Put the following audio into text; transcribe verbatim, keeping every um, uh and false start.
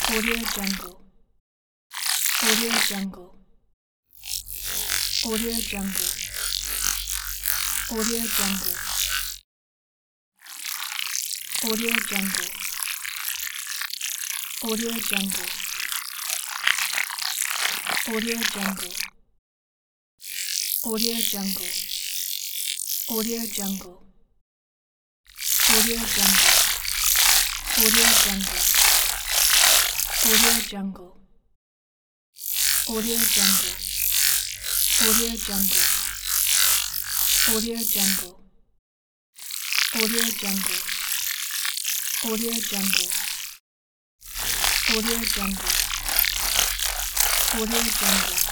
Audio Jungle. Audio Jungle. Audio Jungle. Audio Jungle. Audio Jungle. Audio Jungle. Audio Jungle. Audio Jungle. Audio Jungle. Audio Jungle. Audio Jungle. Audio Jungle. Audio Jungle. Audio Jungle. Audio Jungle. Audio Jungle. Audio Jungle. Audio Jungle. Audio Jungle.